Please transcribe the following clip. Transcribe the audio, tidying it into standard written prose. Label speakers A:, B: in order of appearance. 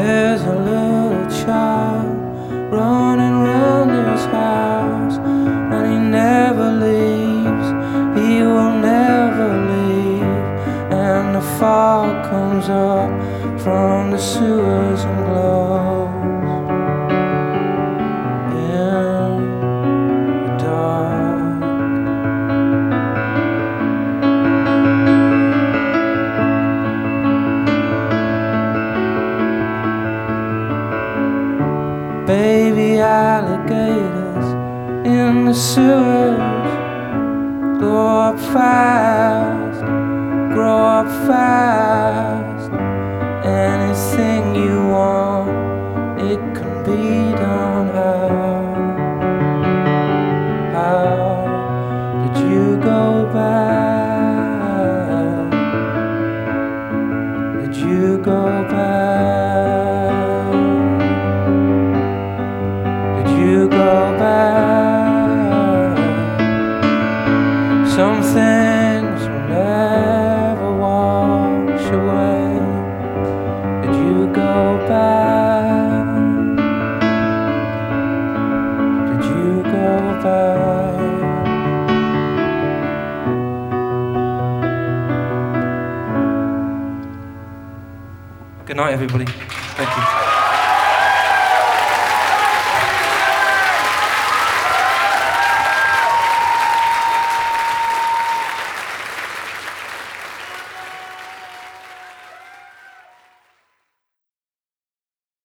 A: There's a little child running round his house, and he never leaves, he will never leave. And the fog comes up from the sewers and glows in the dark. Baby alligators in the sewers grow up fast, grow up fast. Anything you want, it can be done. How did you go back? Did you go back? You go back. Some things will never wash away. Did you go back? Did you go back? Good night, everybody. Thank you.